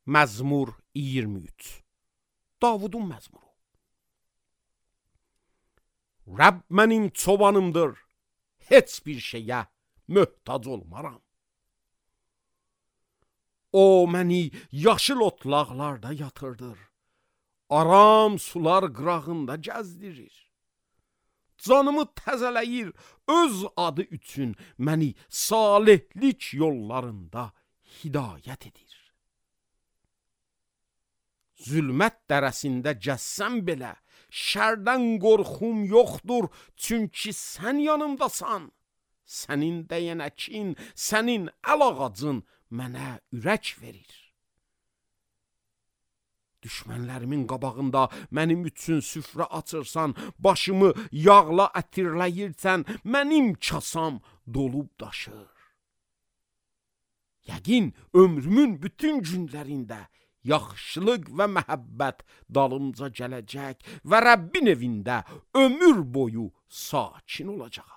Məzmur 23. Davudun məzmuru. Rəbb mənim çobanımdır, heç bir şeyə möhtac olmaram. O məni yaşıl otlaqlarda yatırdır, aram sular qırağında gəzdirir. Canımı təzələyir, öz adı üçün məni salihlik yollarında hidayət edir. Zülmət dərəsində gəzsəm belə, şərdən qorxum yoxdur, çünki sən yanımdasan. Sənin dəyənəkin, sənin əl ağacın mənə ürək verir. Düşmənlərimin qabağında mənim üçün süfrə açırsan, başımı yağla ətirləyirsən, mənim kasam dolub daşır. Yəqin ömrümün bütün günlərində yaxşılıq və məhəbbət dalımca gələcək və Rəbbin evində ömür boyu sakin olacaq.